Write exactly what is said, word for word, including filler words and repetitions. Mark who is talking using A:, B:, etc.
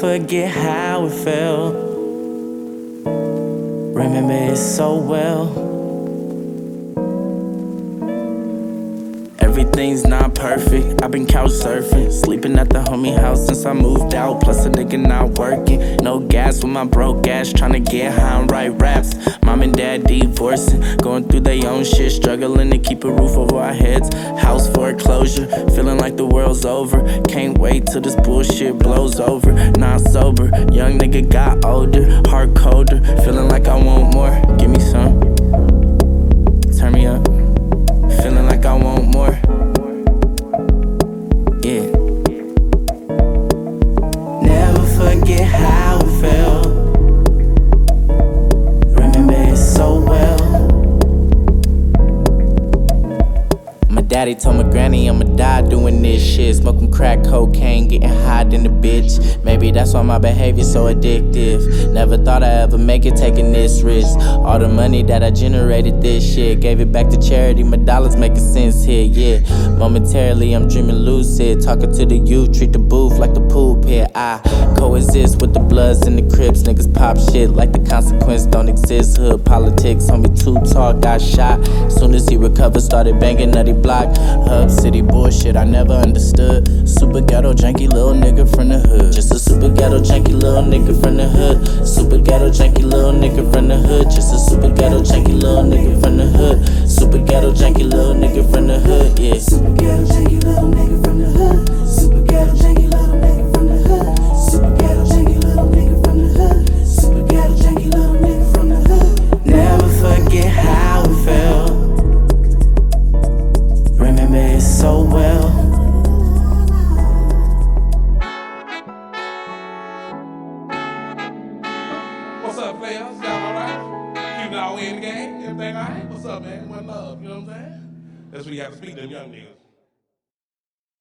A: forget how it felt. Remember it so well. Everything's not perfect, I've been couch surfing, sleeping at the homie house since I moved out. Plus a nigga not working, no gas with my broke ass, tryna get high and write raps. Mom and dad divorcing, going through their own shit, struggling to keep a roof over our heads. House foreclosure, feeling like the world's over. Can't wait till this bullshit blows over. Not sober, young nigga got older, heart colder, feeling like I want more. Give me some, turn me up, feeling like I want more. Yeah. Never forget how it felt. Remember it so well. My daddy told my granny I'ma die doing this shit. Smoking crack cocaine, getting high in the bitch. Maybe that's why my behavior's so addictive. Never thought I'd ever make it taking this risk. All the money that I generated this shit, gave it back to charity, my dollars making sense here, yeah. Momentarily I'm dreaming lucid, talking to the youth, treat the booth like the pool pit. I coexist with the Bloods and the Crips, niggas pop shit like the consequence don't exist. Hood politics, homie too tall, got shot. Soon as he recovered, started banging nutty block. Hub city bullshit I never understood. Super ghetto janky little nigga from the hood. Just a super ghetto janky little nigga from the hood. Super ghetto janky little nigga from the hood. Just a super ghetto janky little nigga from the hood. Super ghetto janky little nigga from the hood, yeah.
B: Super ghetto janky little nigga from the hood. Super ghetto janky little nigga from the hood. Super ghetto janky little nigga from the hood. Super ghetto janky little nigga from the hood.
A: Never forget how it felt. Remember it so well.
C: What's up, players? Y'all alright? Keeping all in the game? Everything alright? What's up, man? One love, you know what I'm saying? That's what you have to speak to them young niggas.